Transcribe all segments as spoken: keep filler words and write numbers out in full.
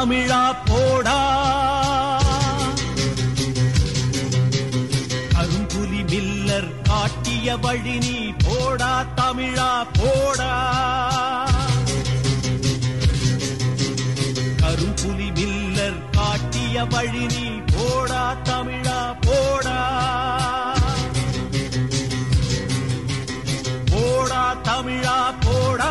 தமிழா போடா, கரும்புலி மில்லர் காட்டிய வழி நீ போடா தமிழா போடா, கரும்புலி மில்லர் காட்டிய வழி நீ போடா தமிழா போடா, போடா தமிழா போடா.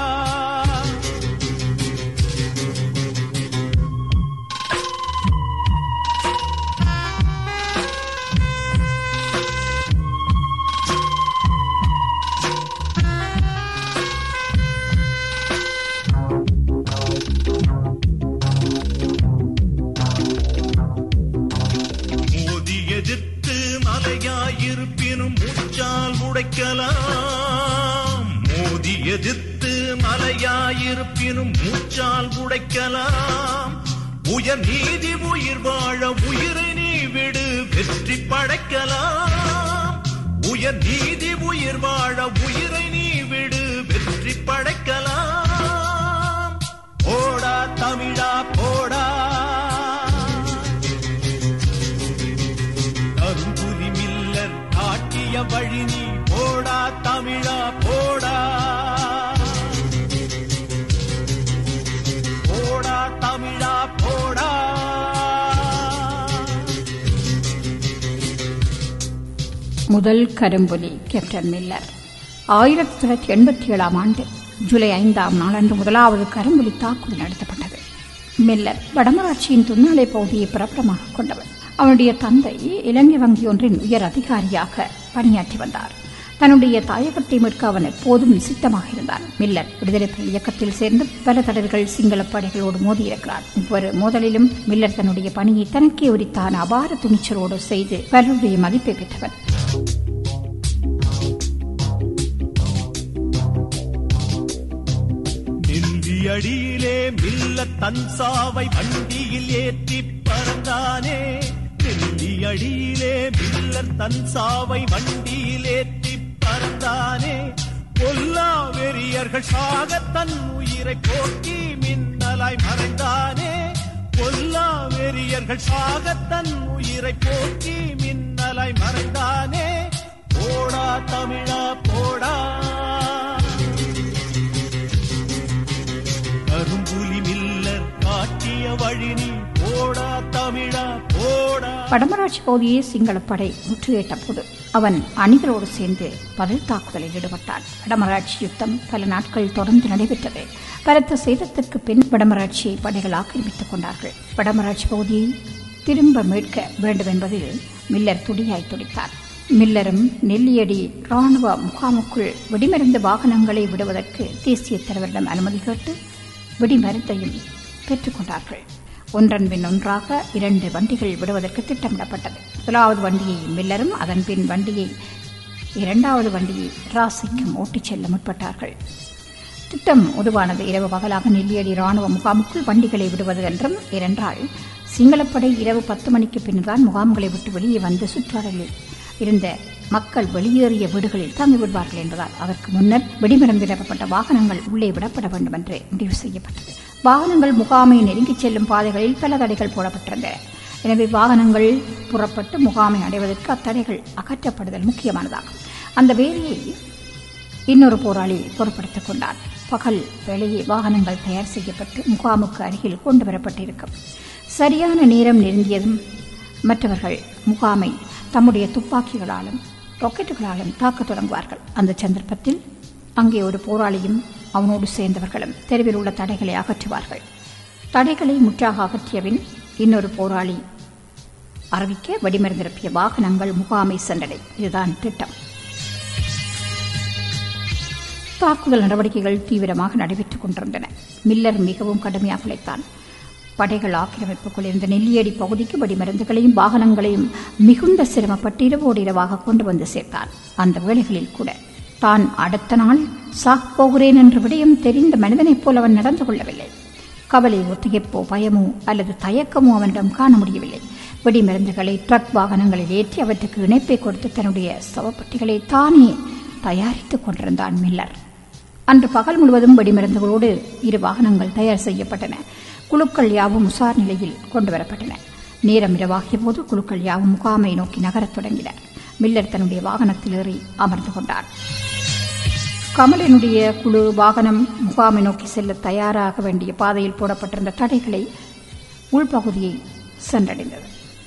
மலையாயிருப்பினும் மூச்சால் உடைக்கலாம், மோதி எதிர்த்து மலையாயிருப்பினும் மூச்சால் உடைக்கலாம், உயர் நீதி உயிர் வாழ உயிரை நீ விடு வெற்றி படைக்கலாம், உயர் நீதி உயிர் வாழ உயிரை நீ விடு வெற்றி படைக்கலாம். போடா தமிழா போடா, கரும்புலி மில்லர் காட்டிய வழி நீ போடா தமிழா போடா, போடா தமிழா போடா. முதல் கரும்புலி கேப்டன் மில்லர். ஆயிரத்தி தொள்ளாயிரத்தி எண்பத்தி ஏழாம் ஆண்டு ஜூலை ஐந்தாம் நாளன்று முதலாவது கரும்புலி தாக்குதல் நடத்தப்பட்டது. மில்லர் வடமராட்சியின் துன்னாலை பகுதியை பிறப்பிடமாக கொண்டவர். அவனுடைய தந்தை இலங்கை வங்கி ஒன்றின் உயர் அதிகாரியாக பணியாற்றி வந்தார். தன்னுடைய தாயகத்தை மீட்க அவன் எப்போதும் நிசித்தமாக இருந்தான். மில்லர் விடுதலை புலி இயக்கத்தில் சேர்ந்து பல தடவைகள் சிங்கள படைகளோடு மோதியிருக்கிறார். ஒவ்வொரு மோதலிலும் மில்லர் தன்னுடைய பணியை தனக்கே உரித்தான அபார துணிச்சலோடு செய்து பலருடைய மதிப்பை பெற்றவர். அடியிலே மில்ல தன்சாவை வண்டியில் ஏற்றி பறந்தானே, நெல்லி அடியிலே மில்லர் தன்சாவை வண்டியில் ஏற்றி பறந்தானே, கொல்லா வெறியர்கள் சாக தன் உயிரை போக்கி மின்னலாய் மறைந்தானே, கொல்லா வெறியர்கள் சாக தன் உயிரை போக்கி மின்னலாய் மறைந்தானே. போடா தமிழா போடா, கரும்புலி மில்லர் காட்டிய வழி நீ போடா தமிழா போடா. வடமராட்சி பகுதியை சிங்களப்படை முற்றுகையிட்ட போது அவன் அணிகளோடு சேர்ந்து பதில் தாக்குதலில் ஈடுபட்டான். வடமராட்சி யுத்தம் பல நாட்கள் தொடர்ந்து நடைபெற்றது. பலத்த சேதத்திற்கு பின் வடமராட்சியை படைகள் ஆக்கிரமித்துக் கொண்டார்கள். வடமராட்சி பகுதியை திரும்ப மீட்க வேண்டும் என்பதில் மில்லர் துடியாய் துடித்தார். மில்லரும் நெல்லியடி ராணுவ முகாமுக்குள் வெடிமருந்து வாகனங்களை விடுவதற்கு தேசிய தலைவரிடம் அனுமதி கேட்டு வெடிமருந்தையும் பெற்றுக் கொண்டார்கள். ஒன்றன் பின் ஒன்றாக இரண்டு வண்டிகள் விடுவதற்கு திட்டமிடப்பட்டது. முதலாவது வண்டியை மில்லரும் அதன் பின் வண்டியை இரண்டாவது வண்டியை ராசிக்கும் ஓட்டிச் செல்ல முற்பட்டார்கள். திட்டம் உருவானது. இரவு பகலாக நெல்லியடி ராணுவ முகாமுக்குள் வண்டிகளை விடுவது என்றும், இரண்டால் சிங்களப்படை இரவு பத்து மணிக்கு பின்தான் முகாம்களை விட்டு வெளியே வந்து சுற்றாடலில் இருந்த மக்கள் வெளியேறிய வீடுகளில் தங்கி விடுவார்கள் என்பதால் அதற்கு முன்னர் வெடிமருந்து நிரப்பப்பட்ட வாகனங்கள் உள்ளே விடப்பட வேண்டும் என்று முடிவு செய்யப்பட்டது. வாகனங்கள் முகாமை நெருங்கிச் செல்லும் பாதைகளில் பல தடைகள் போடப்பட்டிருந்தன. எனவே வாகனங்கள் புறப்பட்டு முகாமை அடைவதற்கு அத்தடைகள் அகற்றப்படுதல் முக்கியமானதாகும். அந்த வேலையை இன்னொரு போராளி பொறுப்படுத்திக் கொண்டார். பகல் வேளையே வாகனங்கள் தயார் செய்யப்பட்டு முகாமுக்கு அருகில் கொண்டு வரப்பட்டிருக்கும். சரியான நேரம் நெருங்கியதும் மற்றவர்கள் முகாமை தம்முடைய துப்பாக்கிகளாலும் ராக்கெட்டுகளாலும் தாக்கத் தொடங்குவார்கள். அந்த சந்தர்ப்பத்தில் அங்கே ஒரு போராளியும் அவனோடு சேர்ந்தவர்களும் தெருவில் உள்ள தடைகளை அகற்றுவார்கள். தடைகளை முற்றாக அகற்றியபின் இன்னொரு போராளி அறிவிக்க வெடிமருந்து நிரப்பிய வாகனங்கள் முகாமை சென்றடை. இதுதான் திட்டம். தாக்குதல் நடவடிக்கைகள் தீவிரமாக நடைபெற்றுக் கொண்டிருந்தன. மில்லர் மிகவும் கடுமையாக உழைத்தான். படைகள் ஆக்கிரமிப்புக்குள் இருந்த நெல்லியடி பகுதிக்கு வெடிமருந்துகளையும் வாகனங்களையும் மிகுந்த சிரமப்பட்டு இரவோடு இரவாக கொண்டு வந்து சேர்த்தான். அந்த வேளைகளில் கூட தான் அடுத்த நாள் சாகப் போகிறேன் என்ற விடயம் தெரிந்த மனிதனைப் போல் அவன் நடந்து கொள்ளவில்லை. கவலை, ஒத்திகைப்போ, பயமோ அல்லது தயக்கமோ அவனிடம் காண முடியவில்லை. வெடிமருந்துகளை ட்ரக் வாகனங்களில் ஏற்றி அவற்றுக்கு இணைப்பை கொடுத்து தன்னுடைய சவப்பட்டிகளை தானே தயாரித்துக் கொண்டிருந்தான் மில்லர். அன்று பகல் முழுவதும் வெடிமருந்துகளோடு இரு வாகனங்கள் தயார் செய்யப்பட்டன. குழுக்கள் யாவும் உசார் நிலையில் கொண்டுவரப்பட்டன. நேரம் இரவாகிய போது குழுக்கள் யாவும் முகாமை நோக்கி நகரத் தொடங்கின. மில்லர் தன்னுடைய வாகனத்தில் ஏறி அமர்ந்து கொண்டார். கமலினுடைய குழு வாகனம் முகாமை நோக்கி செல்ல தயாராக வேண்டிய பாதையில் போடப்பட்டிருந்த தடைகளை உள்பகுதியை சென்றடைந்தது.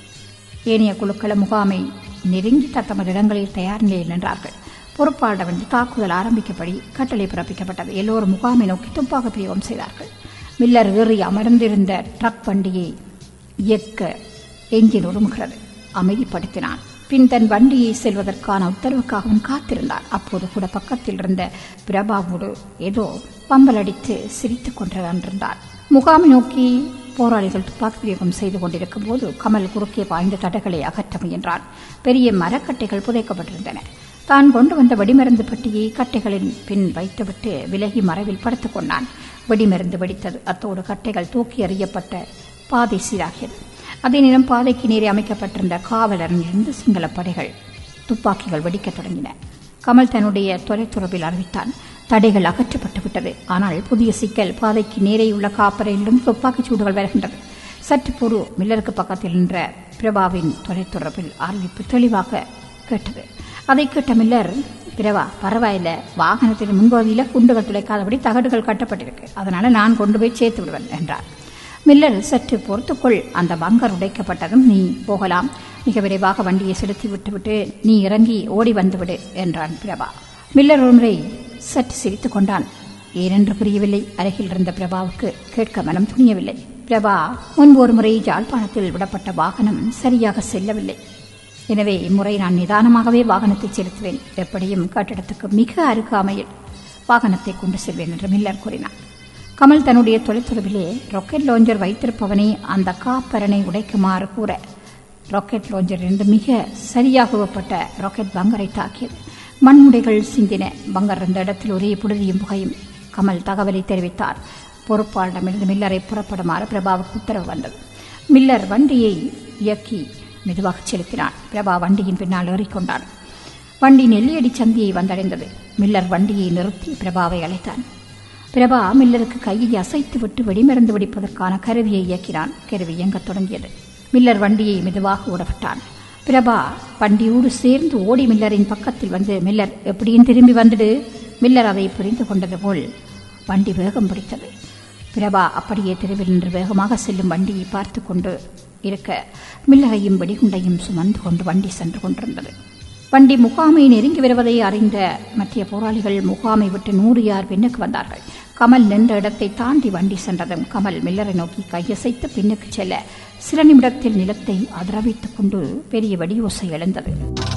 ஏனைய குழுக்கள் முகாமை நெருங்கி தத்தமது இடங்களில் தயார் நிலையில் நின்றார்கள். பொறுப்பாளர் வந்து தாக்குதல் ஆரம்பிக்கப்படி கட்டளை பிறப்பிக்கப்பட்டது. எல்லோரும் முகாமை நோக்கி துப்பாக்கி பிரயோகம் செய்தார்கள். மில்லர் ஏறி அமர்ந்திருந்த ட்ரக் வண்டியை இயக்க எஞ்சின் உருமுகிறது. அமைதிப்படுத்தினான். பின் தன் வண்டியை செல்வதற்கான உத்தரவுக்காக அவன் காத்திருந்தான். அப்போது கூட பக்கத்தில் இருந்த பிரபாவோடு ஏதோ பம்பல் அடித்து சிரித்துக் கொண்டிருந்தார். முகாமை நோக்கி போராளிகள் துப்பாக்கி பிரயோகம் செய்து கொண்டிருக்கும் போது கமல் குறுக்கே பாய்ந்த தடைகளை அகற்ற முயன்றான். பெரிய மரக்கட்டைகள் புதைக்கப்பட்டிருந்தன. தான் கொண்டு வந்த வெடிமருந்து பெட்டியை கட்டைகளின் பின் வைத்துவிட்டு விலகி மறைவில் படுத்துக் கொண்டான். வெடிமருந்து வெடித்தது. அத்தோடு கட்டைகள் தூக்கி எறியப்பட்ட பாதை சீராகியது. அதே நேரம் பாதைக்கு நேரே அமைக்கப்பட்டிருந்த காவலரிலிருந்து சிங்கள படைகள் துப்பாக்கிகள் வெடிக்கத் தொடங்கின. கமல் தன்னுடைய தொலைத்துறவில் அறிவித்தான். தடைகள் அகற்றப்பட்டுவிட்டது. ஆனால் புதிய சிக்கல், பாதைக்கு நேரே உள்ள காப்பறையிலிருந்து துப்பாக்கிச் சூடுகள் வருகின்றது. சற்று பொறு. மில்லருக்கு பக்கத்தில் நின்ற பிரபாவின் தொலைத்துறவில் அறிவிப்பு தெளிவாக கேட்டது. அதை கேட்ட மில்லர், பிரபா பரவாயில்ல, வாகனத்தின் முன்பகுதியில் குண்டுகள் துளைக்காதபடி தகடுகள் கட்டப்பட்டிருக்கு, அதனால நான் கொண்டு போய் சேர்த்து விடுவேன் என்றார். மில்லர், சற்று பொறுத்துக்கொள், அந்த பங்கர் உடைக்கப்பட்டதும் நீ போகலாம். மிக விரைவாக வண்டியை செலுத்தி விட்டுவிட்டு நீ இறங்கி ஓடி வந்துவிடு என்றான் பிரபா. மில்லர் ஒன்றை சற்று சிரித்துக் கொண்டான். ஏனென்று புரியவில்லை. அருகில் இருந்த பிரபாவுக்கு கேட்க மனம் துணியவில்லை. பிரபா, முன்பு ஒரு முறை யாழ்ப்பாணத்தில் விடப்பட்ட வாகனம் சரியாக செல்லவில்லை. எனவே இம்முறை நான் நிதானமாகவே வாகனத்தை செலுத்துவேன். எப்படியும் கட்டிடத்துக்கு மிக அருகாமையில் வாகனத்தை கொண்டு செல்வேன் என்று மில்லர் கூறினார். கமல் தன்னுடைய தொலைத்தொடர்பிலே ராக்கெட் லாஞ்சர் வைத்திருப்பவனை அந்த காப்பரனை உடைக்குமாறு கூற, ராக்கெட் லாஞ்சரிலிருந்து மிக சரியாக உவப்பட்ட ராக்கெட் பங்கரை தாக்கியது. மண்முடைகள் சிந்தின. பங்கர் இருந்த இடத்தில் ஒரே புழுதியும் புகையும். கமல் தகவலை தெரிவித்தார். பொறுப்பாளரிடமிருந்து மில்லரை புறப்படுமாறு பிரபாவுக்கு உத்தரவு வந்தது. மில்லர் வண்டியை இயக்கி மெதுவாக செலுத்தினான். பிரபா வண்டியின் பின்னால் ஏறிக்கொண்டான். வண்டி நெல்லியடி சந்தியை வந்தடைந்தது. மில்லர் வண்டியை நிறுத்தி பிரபாவை அழைத்தான். பிரபா மில்லருக்கு கையை அசைத்து விட்டு வெடிமருந்து வெடிப்பதற்கான கருவியை இயக்கினான். கருவி இயங்கத் தொடங்கியது. மில்லர் வண்டியை மெதுவாக ஓடவிட்டான். பிரபா வண்டியோடு சேர்ந்து ஓடி மில்லரின் பக்கத்தில் வந்து, மில்லர் எப்படியும் திரும்பி வந்துடு. மில்லர் அதை புரிந்து கொண்டது போல் வண்டி வேகம் பிடித்தது. பிரபா அப்படியே தெருவில் நின்று வேகமாக செல்லும் வண்டியை பார்த்து கொண்டு இருக்க, மில்லரையும் வெடிகுண்டையும் சுமந்து கொண்டு வண்டி சென்று கொண்டிருந்தது. வண்டி முகாமை நெருங்கி வருவதை அறிந்த மற்ற போராளிகள் முகாமை விட்டு நூறு யார் பின்னுக்கு வந்தார்கள். கமல் நின்ற இடத்தை தாண்டி வண்டி சென்றதும் கமல் மில்லரை நோக்கி கையசைத்து பின்னுக்கு செல்ல, சில நிமிடத்தில் நிலத்தை அதிரவித்துக் கொண்டு பெரிய வெடியோசை எழுந்தது.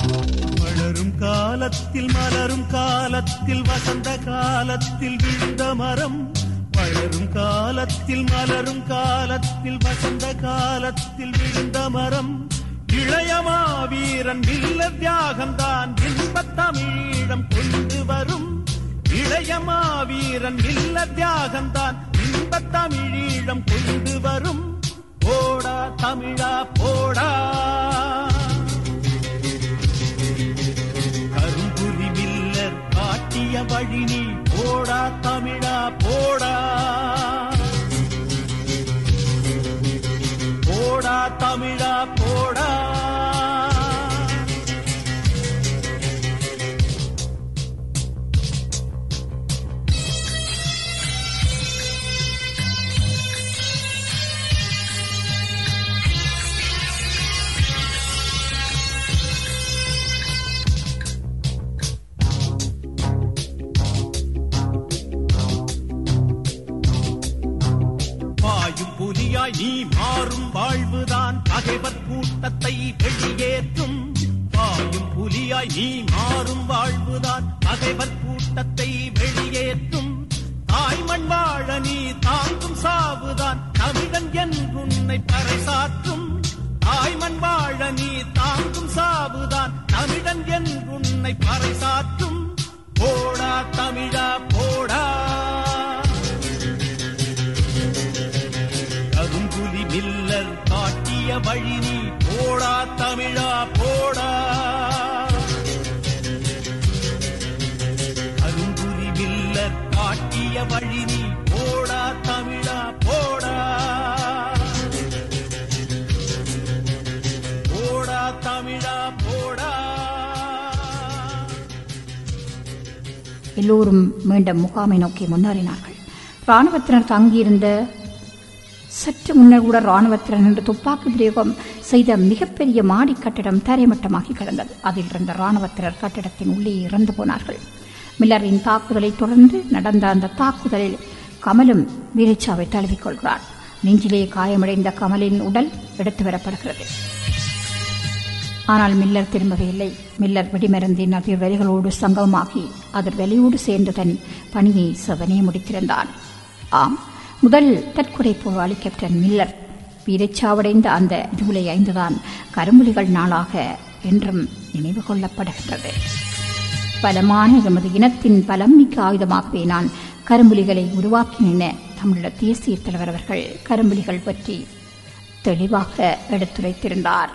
வளரும் காலத்தில் மலரும் காலத்தில் வசந்த காலத்தில் விழுந்த மரம், வளரும் காலத்தில் மலரும் காலத்தில் வசந்த காலத்தில் விழுந்த மரம், இளையமா வீரன் வில்ல தியாகம்தான் இன்பத் தமிழீழம் கொண்டு வரும், இளையமா வீரன் வில்ல தியாகம்தான் இன்பத் தமிழீழம் கொண்டு வரும், போடா தமிழா போடா. கரும்புலி மில்லர் காட்டிய வழி நீ போடா தமிழா போடா, போடா தமிழா போடா. புலியாய் நீ மாறும் வாழ்வுதான் பகைவர் கூட்டத்தை வெளியேற்றும், பாயும் புலியாய் நீ மாறும் வாழ்வுதான் பகைவர் கூட்டத்தை வெளியேற்றும், தாய்மண் வாழ நீ தாங்கும் சாவுதான் தமிழன் என்றுன்னை பறைசாற்றும், தாய்மண் வாழ நீ தாங்கும் சாவுதான் தமிழன் என்றுன்னை பறைசாற்றும், போடா தமிழா போடா. கரும்புலி மில்லர் காட்டிய வழி நீ போடா தமிழா போடா, கரும்புலி மில்லர் காட்டிய வழி நீ போடா தமிழா போடா போடா தமிழா போடா. எல்லோரும் மீண்டும் முகாமை நோக்கி முன்னேறினார்கள். ராணுவத்தினர் தங்கியிருந்த சற்று முன்னர் கூட ராணுவத்தினர் நின்று துப்பாக்கி பிரயோகம் செய்த மிகப்பெரிய மாடி கட்டிடம் தரைமட்டமாகி கிடந்தது. அதில் இருந்த ராணுவத்தினர் கட்டிடத்தின் உள்ளே இறந்து போனார்கள். மில்லரின் தாக்குதலை தொடர்ந்து நடந்த அந்த தாக்குதலில் கமலும் வீரச்சாவை தழுவிக்கொள்கிறார். நெஞ்சிலே காயமடைந்த கமலின் உடல் எடுத்து வரப்படுகிறது. ஆனால் மில்லர் திரும்பவே இல்லை. மில்லர் வெடிமருந்தின் அதிர்வெளிகளோடு சங்கமமாகி அதிர்வெளியோடு சேர்ந்து தன் பணியை செவனே முடித்திருந்தான். ஆம், முதல் தற்கொலை போராளி கேப்டன் மில்லர் வீரச்சாவடைந்த அந்த ஜூலை ஐந்து தான் கரும்புலிகள் நாளாக என்றும் நினைவு கொள்ளப்படுகின்றது. பலமான எமது இனத்தின் பலமிக்க ஆயுதமாகவே நான் கரும்புலிகளை உருவாக்கின தமிழீழ தேசிய தலைவர் அவர்கள் கரும்புலிகள் பற்றி தெளிவாக எடுத்துரைத்திருந்தார்.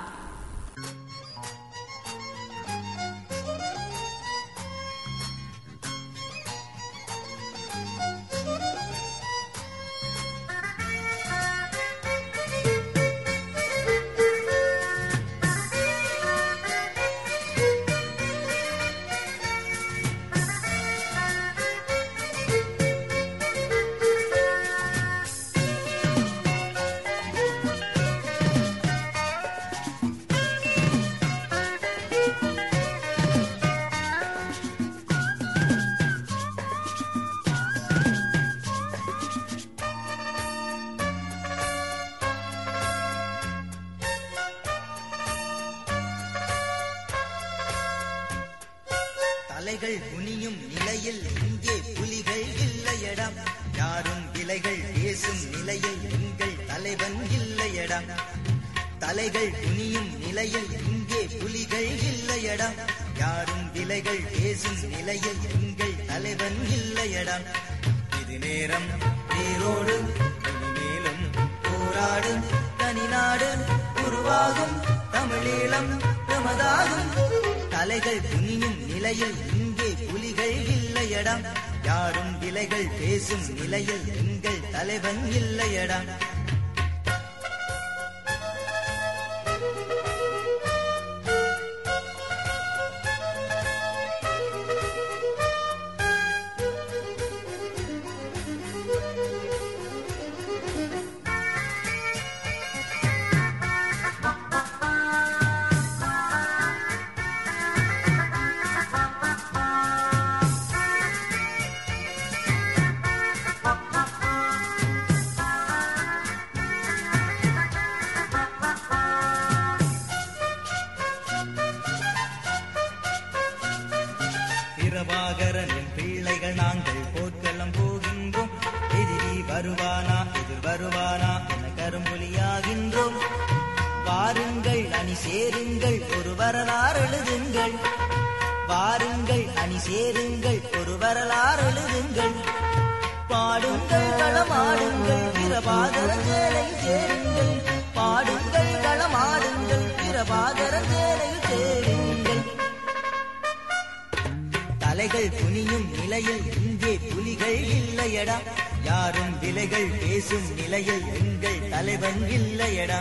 தலைகள் குனியும் நிலையில் இங்கே புலிகள் இல்லையடா, யாரும் விலைகள் பேசும் நிலையில் எங்கள் தலைவன் இல்லையடா. தலைகள் குனியும் நிலையில் இங்கே புலிகள் இல்லையடா, யாரும் விலைகள் பேசும் நிலையில் எங்கள் தலைவன் இல்லையடா. இது நேரம் வேரோடு மேலும் போராடு தனிநாடு உருவாகும் தமிழீழம் பிரமதாகும். தலைகள் குனியும் நிலையில் இங்கே புலிகள் இல்லையடா, யாரும் விலைகள் பேசும் நிலையில் எங்கள் தலைவன் இல்லையடா. பிரபாகரனின் பிள்ளைகள் நாங்கள் போர்க்களம் போகின்றோம். எதிரி வருவானா எதிர் வருவானா என கரும்புலியாகின்றோம். வாருங்கள் அணி சேருங்கள் ஒரு வரலாறு எழுதுங்கள், வாருங்கள் அணி சேருங்கள் ஒரு வரலாறு எழுதுங்கள். பாடுங்கள் களமாடுங்கள் பிரபாகரன் சேலையில் சேருங்கள், பாடுங்கள் களமாடுங்கள் பிரபாகரன் சேலையில் சேருங்கள். தலைகள் குனியும் நிலையில் இங்கே புலிகள் இல்லையடா, யாரும் விலைகள் பேசும் நிலையில் எங்கள் தலைவன் இல்லையடா.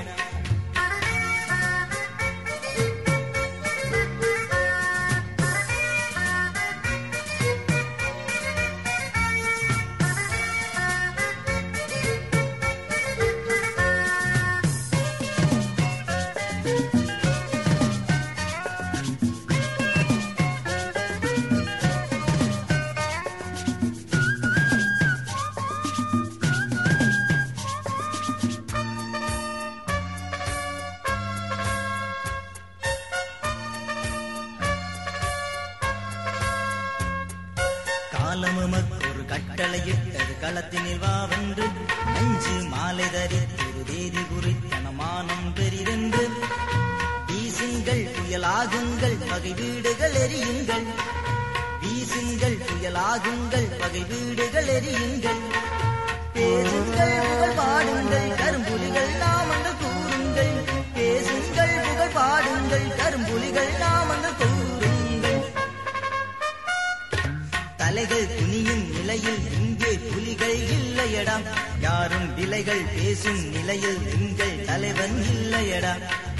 காலமுமக்கொரு கட்டளையிட்டது களத்தினில் வா வந்து, நெஞ்சு மாலை தரித்தொரு தேதி குறித்தனமானம் பெரிதென்று. வீசுங்கள் புயலாகுங்கள் பகை வீடுகள் எரியுங்கள், வீசுங்கள் புயலாகுங்கள் பகை வீடுகள் எரியுங்கள். பேசுங்கள் புகழ் பாடுங்கள் கரும்புலிகள் நாமங்கள் கூறுங்கள், பேசுங்கள் புகழ் பாடுங்கள் கரும்புலிகள் நாமங்கள் கூறுங்கள். தலைகள் குனியும் நிலையில் இங்கே புலிகள் இல்லையடா, யாரும் விலைகள் பேசும் நிலையில் எங்கள் தலைவன் இல்லையடா.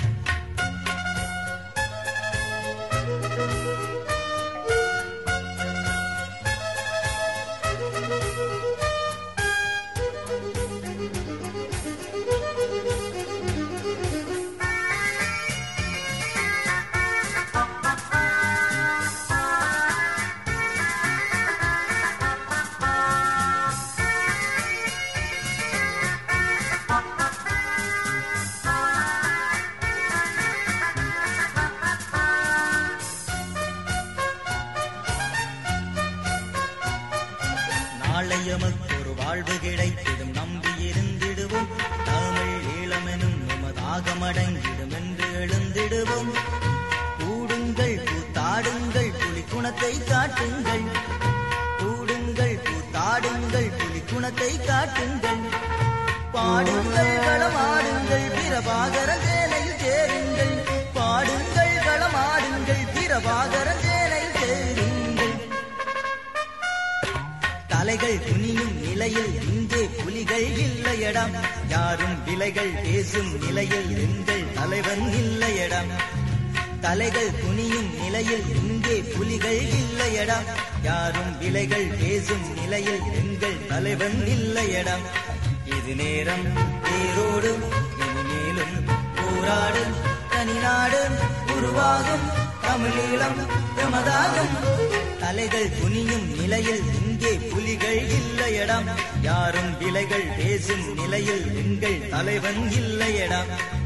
நாளையமக்கொரு வாழ்வு கிடைத்திடும் நம்பியிருந்திடுவோம், தமிழ் ஈழமெனும் நமதாக மடங்கிடும் என்று எழுந்திடுவோம். கூடுங்கள் கூத்தாடுங்கள் புலி குணத்தை காட்டுங்கள், கூடுங்கள் கூத்தாடுங்கள் புலி குணத்தை காட்டுங்கள். பாடுங்கள் களமாடுங்கள் பிரபாகர சேனையில் சேருங்கள், பாடுங்கள் களமாடுங்கள் பிரபாகர சேனையில் சேருங்கள். தலைகள் குனியும் நிலையில் இங்கே புலிகள் இல்லையடா, யாரும் விலைகள் பேசும் நிலையில் எங்கள் தலைவன் இல்லையடா. தலைகள் குனியும் நிலையில் இங்கே புலிகள் இல்லையடா, யாரும் விலைகள் பேசும் நிலையில் எங்கள் தலைவன் இல்லையடா. இது நேரம் தேரோடு இனிமேலும் போராடு, தனிநாடு உருவாகும் தமிழீழம் எமதாகும். தலைகள் குனியும் நிலையில் இங்கே புலிகள் இல்லையடா, யாரும் விலைகள் பேசும் நிலையில் எங்கள் தலைவன் இல்லையடா.